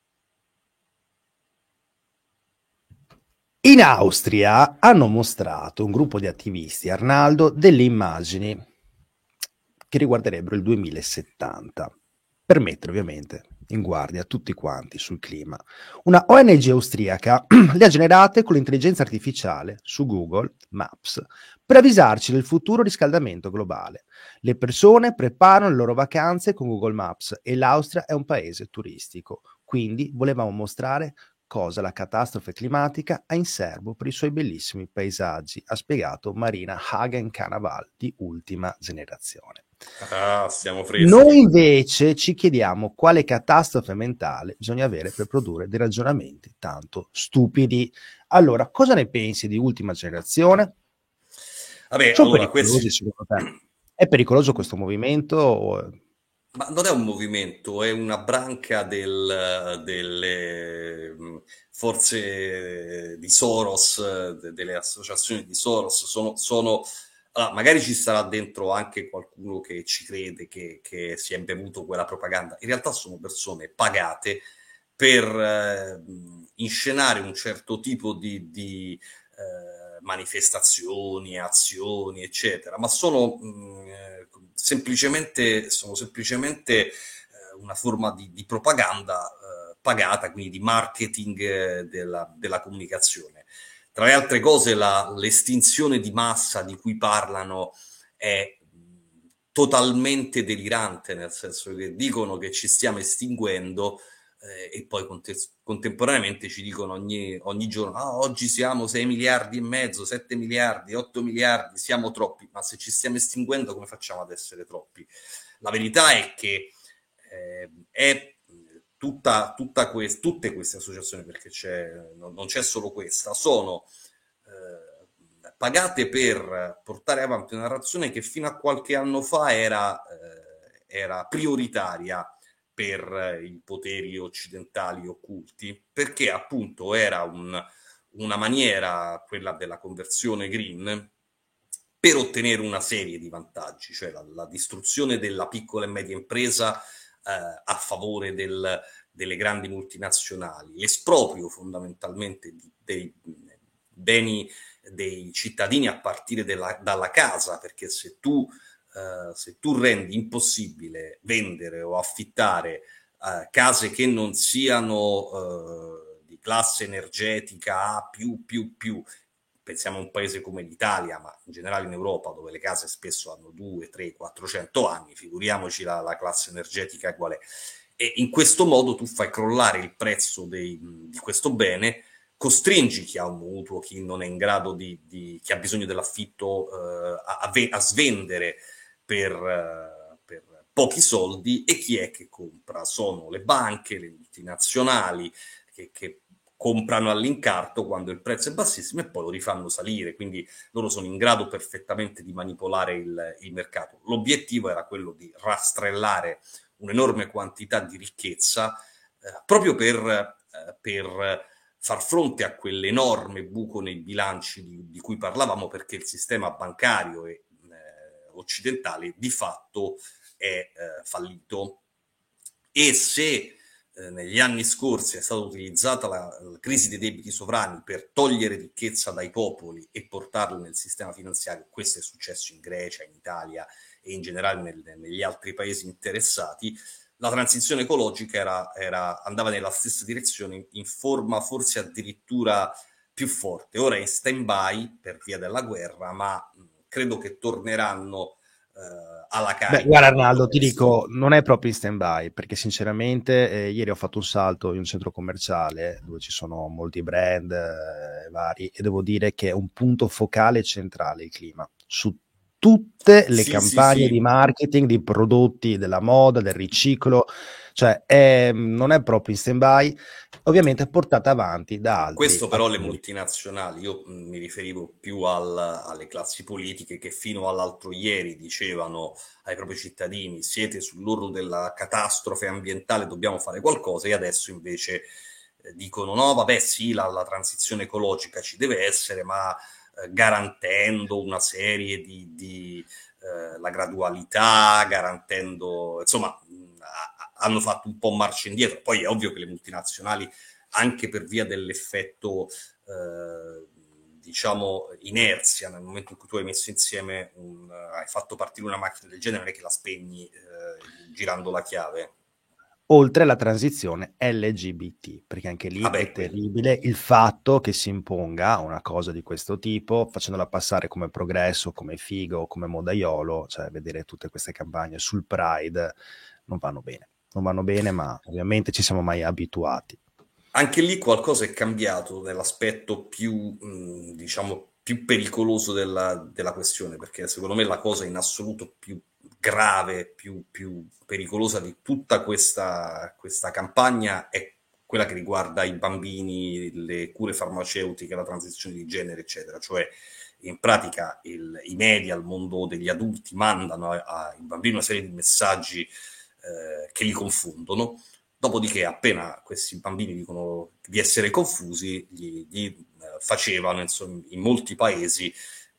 In Austria hanno mostrato un gruppo di attivisti, Arnaldo, delle immagini che riguarderebbero il duemilasettanta, per mettere ovviamente in guardia tutti quanti sul clima. Una O N G austriaca le ha generate con l'intelligenza artificiale su Google Maps per avvisarci del futuro riscaldamento globale. Le persone preparano le loro vacanze con Google Maps e l'Austria è un paese turistico, quindi volevamo mostrare cosa la catastrofe climatica ha in serbo per i suoi bellissimi paesaggi, ha spiegato Marina Hagen-Canaval di Ultima Generazione. Ah, siamo freschi. Noi invece ci chiediamo quale catastrofe mentale bisogna avere per produrre dei ragionamenti tanto stupidi. Allora, cosa ne pensi di Ultima Generazione? Vabbè, Sono allora, pericolosi questi... secondo te? È pericoloso questo movimento? O... Ma non è un movimento, è una branca del, delle forze di Soros, delle associazioni di Soros. Sono... sono... Allora, magari ci sarà dentro anche qualcuno che ci crede, che, che si è bevuto quella propaganda. In realtà sono persone pagate per eh, inscenare un certo tipo di, di eh, manifestazioni, azioni, eccetera, ma sono mh, eh, semplicemente, sono semplicemente eh, una forma di, di propaganda eh, pagata, quindi di marketing eh, della, della comunicazione. Tra le altre cose, la, l'estinzione di massa di cui parlano è totalmente delirante, nel senso che dicono che ci stiamo estinguendo eh, e poi conte- contemporaneamente ci dicono ogni, ogni giorno ah, oggi siamo sei miliardi e mezzo, sette miliardi, otto miliardi, siamo troppi, ma se ci stiamo estinguendo come facciamo ad essere troppi? La verità è che eh, è tutta, tutta que- tutte queste associazioni, perché c'è, non, non c'è solo questa, sono eh, pagate per portare avanti una narrazione che fino a qualche anno fa era, eh, era prioritaria per i poteri occidentali occulti, perché appunto era un, una maniera, quella della conversione green, per ottenere una serie di vantaggi, cioè la, la distruzione della piccola e media impresa eh, a favore del, delle grandi multinazionali, l'esproprio fondamentalmente di, dei beni dei cittadini a partire della, dalla casa, perché se tu, eh, se tu rendi impossibile vendere o affittare eh, case che non siano eh, di classe energetica A più più più, pensiamo a un paese come l'Italia, ma in generale in Europa, dove le case spesso hanno due, tre, quattrocento anni, figuriamoci la, la classe energetica qual è. E in questo modo tu fai crollare il prezzo dei, di questo bene, costringi chi ha un mutuo, chi non è in grado di, di chi ha bisogno dell'affitto eh, a, a, a svendere per, uh, per pochi soldi, e chi è che compra? Sono le banche, le multinazionali che, che comprano all'incarto quando il prezzo è bassissimo e poi lo rifanno salire, quindi loro sono in grado perfettamente di manipolare il, il mercato. L'obiettivo era quello di rastrellare un'enorme quantità di ricchezza eh, proprio per, eh, per far fronte a quell'enorme buco nei bilanci di, di cui parlavamo, perché il sistema bancario e, eh, occidentale di fatto è eh, fallito. E se eh, negli anni scorsi è stata utilizzata la, la crisi dei debiti sovrani per togliere ricchezza dai popoli e portarla nel sistema finanziario, questo è successo in Grecia, in Italia e in generale nel, negli altri paesi interessati, la transizione ecologica era, era, andava nella stessa direzione, in forma forse addirittura più forte. Ora è in stand-by per via della guerra, ma credo che torneranno eh, alla carica. Beh, guarda Arnaldo, ti dico, non è proprio in stand-by, perché sinceramente eh, ieri ho fatto un salto in un centro commerciale dove ci sono molti brand eh, vari, e devo dire che è un punto focale centrale il clima. Su tutte le sì, campagne sì, sì. di marketing, di prodotti, della moda, del riciclo, cioè è, non è proprio in stand-by, ovviamente è portata avanti da altri. Questo però attori. le multinazionali, io mh, mi riferivo più al, alle classi politiche che fino all'altro ieri dicevano ai propri cittadini siete sull'orlo della catastrofe ambientale, dobbiamo fare qualcosa, e adesso invece eh, dicono no, vabbè sì, la, la transizione ecologica ci deve essere, ma garantendo una serie di, di eh, la gradualità, garantendo, insomma, a, hanno fatto un po' marcia indietro. Poi è ovvio che le multinazionali, anche per via dell'effetto, eh, diciamo, inerzia, nel momento in cui tu hai messo insieme, un, hai fatto partire una macchina del genere, non è che la spegni eh, girando la chiave. Oltre alla transizione L G B T, perché anche lì Vabbè, è terribile il fatto che si imponga una cosa di questo tipo, facendola passare come progresso, come figo, come modaiolo, cioè vedere tutte queste campagne sul Pride non vanno bene, non vanno bene, ma ovviamente ci siamo mai abituati. Anche lì qualcosa è cambiato nell'aspetto più, mh, diciamo, più pericoloso della, della questione, perché secondo me la cosa in assoluto più grave, più, più pericolosa di tutta questa, questa campagna è quella che riguarda i bambini, le cure farmaceutiche, la transizione di genere, eccetera. Cioè, in pratica il, i media, il mondo degli adulti mandano ai bambini una serie di messaggi eh, che li confondono. Dopodiché, appena questi bambini dicono di essere confusi, gli, gli eh, facevano, insomma, in molti paesi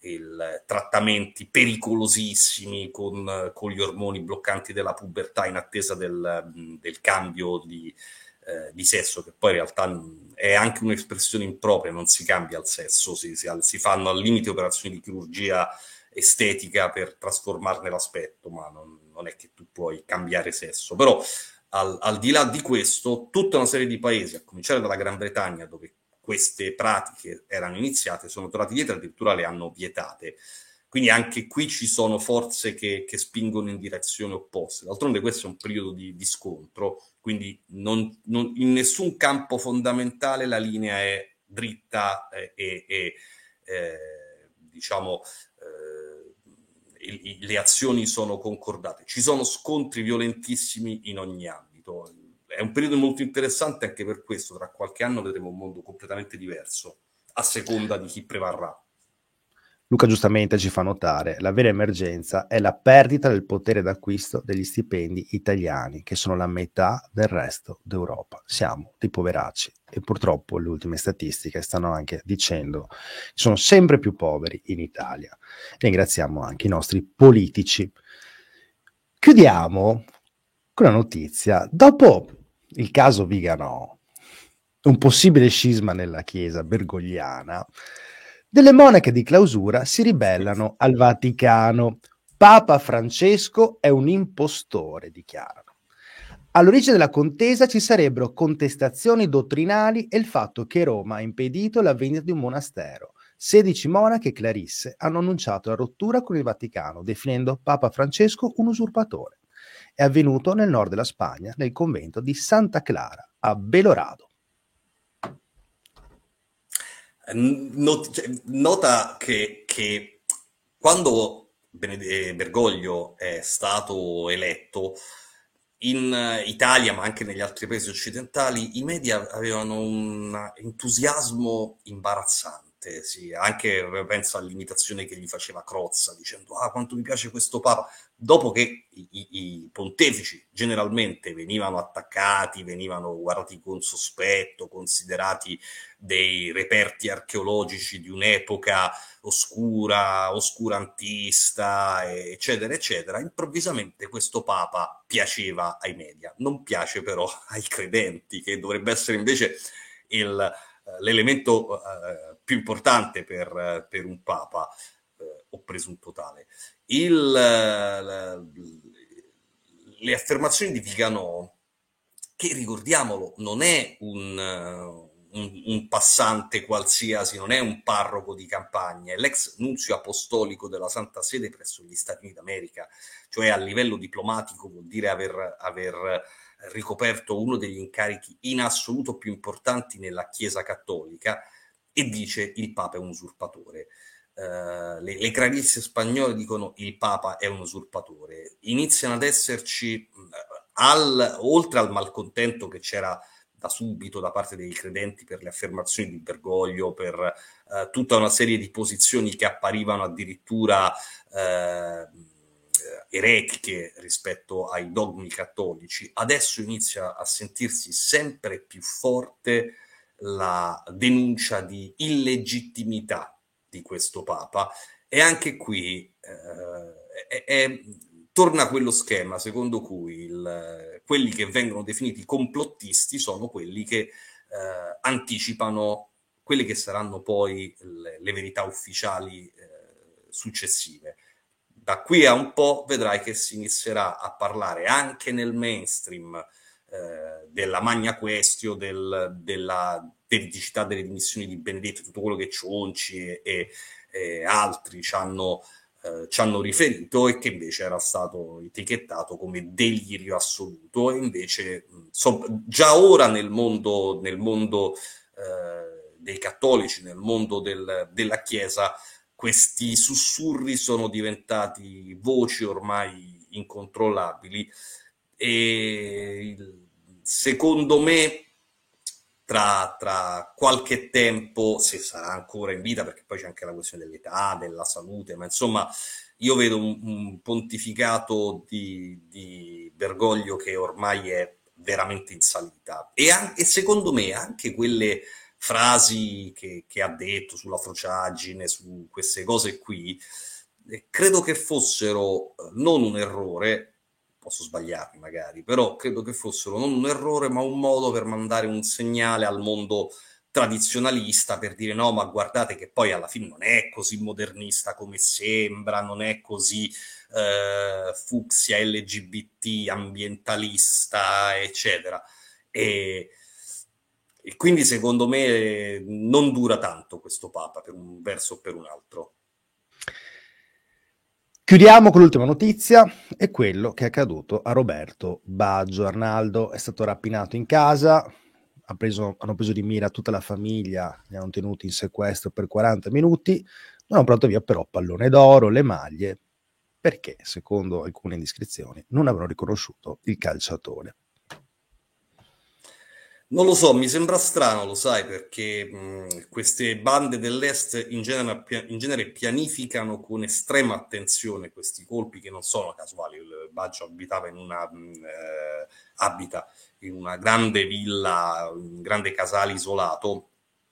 il, trattamenti pericolosissimi con, con gli ormoni bloccanti della pubertà in attesa del, del cambio di, eh, di sesso, che poi in realtà è anche un'espressione impropria, non si cambia il sesso, si, si, si fanno al limite operazioni di chirurgia estetica per trasformarne l'aspetto, ma non, non è che tu puoi cambiare sesso. Però al, al di là di questo, tutta una serie di paesi, a cominciare dalla Gran Bretagna, dove queste pratiche erano iniziate, sono tornati dietro e addirittura le hanno vietate. Quindi anche qui ci sono forze che, che spingono in direzioni opposte. D'altronde questo è un periodo di, di scontro, quindi non, non, in nessun campo fondamentale la linea è dritta e, e, e eh, diciamo eh, i, i, le azioni sono concordate. Ci sono scontri violentissimi in ogni ambito. È un periodo molto interessante anche per questo. Tra qualche anno vedremo un mondo completamente diverso, a seconda di chi prevarrà. Luca giustamente ci fa notare: la vera emergenza è la perdita del potere d'acquisto degli stipendi italiani, che sono la metà del resto d'Europa. Siamo dei poveracci e purtroppo le ultime statistiche stanno anche dicendo che sono sempre più poveri in Italia. Ringraziamo anche i nostri politici. Chiudiamo con una notizia. Dopo il caso Viganò, un possibile scisma nella Chiesa bergogliana, delle monache di clausura si ribellano al Vaticano. Papa Francesco è un impostore, dichiarano. All'origine della contesa ci sarebbero contestazioni dottrinali e il fatto che Roma ha impedito la vendita di un monastero. sedici monache e clarisse hanno annunciato la rottura con il Vaticano, definendo Papa Francesco un usurpatore. È avvenuto nel nord della Spagna, nel convento di Santa Clara, a Belorado. Not- nota che, che quando Bened- Bergoglio è stato eletto in Italia, ma anche negli altri paesi occidentali, i media avevano un entusiasmo imbarazzante. Sì, anche penso all'imitazione che gli faceva Crozza, dicendo ah quanto mi piace questo Papa, dopo che i, i, i pontefici generalmente venivano attaccati, venivano guardati con sospetto, considerati dei reperti archeologici di un'epoca oscura, oscurantista, eccetera, eccetera. Improvvisamente questo Papa piaceva ai media, non piace però ai credenti, che dovrebbe essere invece il, l'elemento uh, più importante per, per un Papa, uh, o presunto tale. Il, uh, le affermazioni di Viganò, che ricordiamolo, non è un... Uh, Un, un passante qualsiasi, non è un parroco di campagna, è l'ex nunzio apostolico della Santa Sede presso gli Stati Uniti d'America, cioè a livello diplomatico vuol dire aver, aver ricoperto uno degli incarichi in assoluto più importanti nella Chiesa cattolica, e dice il Papa è un usurpatore. Uh, le, le clarisse spagnole dicono il Papa è un usurpatore. Iniziano ad esserci, al, oltre al malcontento che c'era da subito da parte dei credenti per le affermazioni di Bergoglio, per uh, tutta una serie di posizioni che apparivano addirittura uh, eretiche rispetto ai dogmi cattolici, adesso inizia a sentirsi sempre più forte la denuncia di illegittimità di questo Papa, e anche qui uh, è, è, torna quello schema secondo cui il, quelli che vengono definiti complottisti sono quelli che eh, anticipano quelle che saranno poi le, le verità ufficiali eh, successive. Da qui a un po' vedrai che si inizierà a parlare anche nel mainstream eh, della Magna Quaestio, del, della veridicità delle dimissioni di Benedetti, tutto quello che Cionci e, e, e altri ci hanno Uh, ci hanno riferito, e che invece era stato etichettato come delirio assoluto. E invece so, già ora nel mondo, nel mondo uh, dei cattolici, nel mondo del, della Chiesa, questi sussurri sono diventati voci ormai incontrollabili, e secondo me Tra, tra qualche tempo, se sarà ancora in vita, perché poi c'è anche la questione dell'età, della salute, ma insomma io vedo un, un pontificato di, di Bergoglio che ormai è veramente in salita, e, anche, e secondo me anche quelle frasi che, che ha detto sulla frociaggine, su queste cose qui, eh, credo che fossero non un errore, posso sbagliarmi magari, però credo che fossero non un errore ma un modo per mandare un segnale al mondo tradizionalista, per dire no, ma guardate che poi alla fine non è così modernista come sembra, non è così eh, fucsia, L G B T, ambientalista, eccetera. E, e quindi secondo me non dura tanto questo Papa per un verso o per un altro. Chiudiamo con l'ultima notizia, è quello che è accaduto a Roberto Baggio. Arnaldo è stato rapinato in casa, ha preso, hanno preso di mira tutta la famiglia, li hanno tenuti in sequestro per quaranta minuti, non hanno portato via però pallone d'oro, le maglie, perché, secondo alcune indiscrezioni, non avevano riconosciuto il calciatore. Non lo so, mi sembra strano, lo sai, perché mh, queste bande dell'Est in genere, in genere pianificano con estrema attenzione questi colpi che non sono casuali. Il Baggio abitava in una, mh, eh, abita in una grande villa, un grande casale isolato,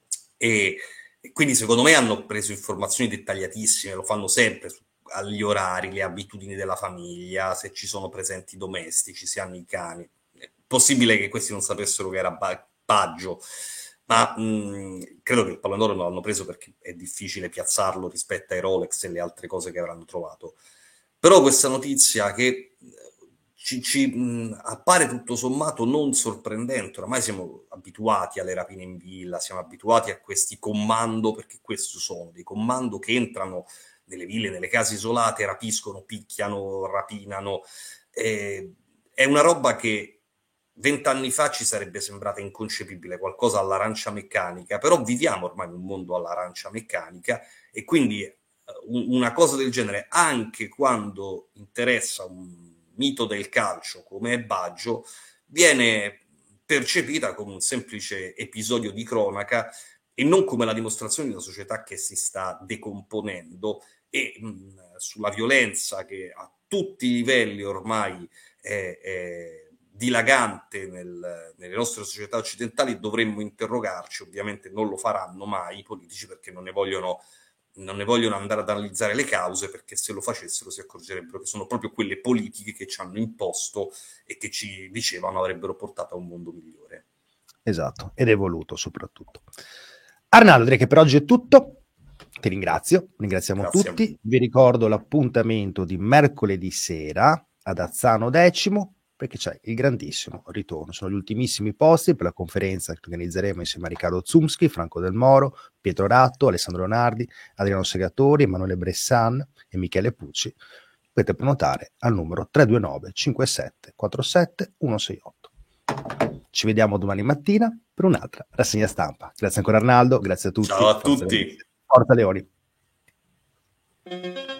e, e quindi secondo me hanno preso informazioni dettagliatissime, lo fanno sempre su, agli orari, le abitudini della famiglia, se ci sono presenti domestici, se hanno i cani. Possibile che questi non sapessero che era Baggio, ma mh, credo che il pallone d'oro non l'hanno preso perché è difficile piazzarlo rispetto ai Rolex e le altre cose che avranno trovato. Però questa notizia che ci, ci mh, appare tutto sommato non sorprendente, oramai siamo abituati alle rapine in villa, siamo abituati a questi commando, perché questi sono dei commando che entrano nelle ville, nelle case isolate, rapiscono, picchiano, rapinano. Eh, è una roba che vent'anni fa ci sarebbe sembrata inconcepibile, qualcosa all'arancia meccanica, però viviamo ormai in un mondo all'arancia meccanica e quindi una cosa del genere, anche quando interessa un mito del calcio come è Baggio, viene percepita come un semplice episodio di cronaca e non come la dimostrazione di una società che si sta decomponendo e mh, sulla violenza che a tutti i livelli ormai è, è dilagante nel, nelle nostre società occidentali. Dovremmo interrogarci, ovviamente non lo faranno mai i politici perché non ne vogliono, non ne vogliono andare ad analizzare le cause, perché se lo facessero si accorgerebbero che sono proprio quelle politiche che ci hanno imposto e che ci dicevano avrebbero portato a un mondo migliore. Esatto, ed evoluto soprattutto. Arnaldo, direi che per oggi è tutto. Ti ringrazio, ringraziamo Grazie tutti. Vi ricordo l'appuntamento di mercoledì sera ad Azzano Decimo, perché c'è il grandissimo ritorno. Sono gli ultimissimi posti per la conferenza che organizzeremo insieme a Riccardo Zumschi, Franco Del Moro, Pietro Ratto, Alessandro Leonardi, Adriano Segatori, Emanuele Bressan e Michele Pucci. Potete prenotare al numero tre due nove cinque sette quattro sette uno sei otto. Ci vediamo domani mattina per un'altra rassegna stampa. Grazie ancora Arnaldo, grazie a tutti. Ciao a Forza tutti. Leoni. Forza Leoni.